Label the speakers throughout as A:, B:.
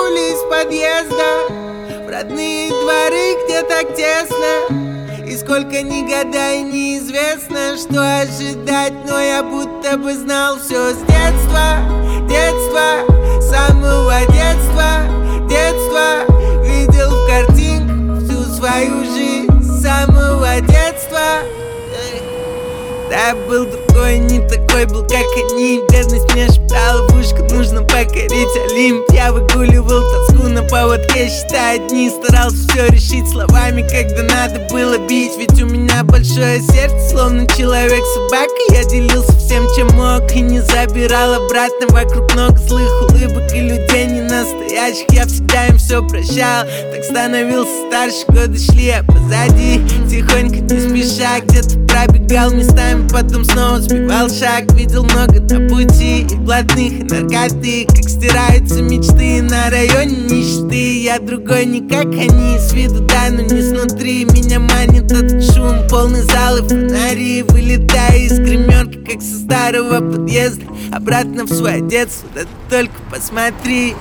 A: пули из подъезда в родные дворы, где так тесно. И сколько ни гадай, неизвестно, что ожидать. Но я будто бы знал все с детства, детства, самого детства, детства. Видел в картинках всю свою жизнь с самого детства. Да, был другой, не такой был, как они. Бедность мне шептала в ушко, нужно покорить Олимп. Я выгуливал тоску на поводке, считая дни. Старался все решить словами, когда надо было бить. Ведь у меня большое сердце, словно человек-собака. Я делился всем, чем мог, и не забирал обратно. Вокруг много злых улыбок и людей ненастоящих. Я всегда им все прощал, так становился старше. Годы шли, а позади тихонько, не спеша, где-то пробегал местами, потом снова сбивал шаг. Видел много на пути и блатных, и наркоты. Как стираются мечты на районе нищеты. Я другой, не как они, с виду да, но не снутри. Меня манит этот шум, полный зал и фонари. Вылетая из гримерки, как со старого подъезда, обратно в свое детство, да ты только посмотри.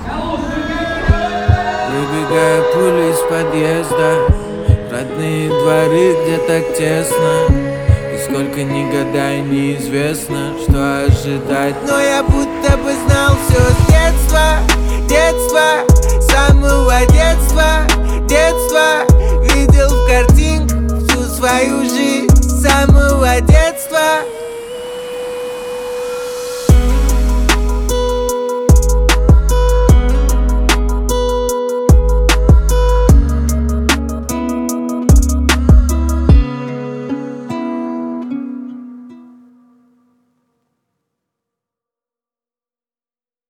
B: Выбегая пули из подъезда, родные дворы, где так тесно. Сколько ни гадай, неизвестно, что ожидать.
A: Но я будто бы знал все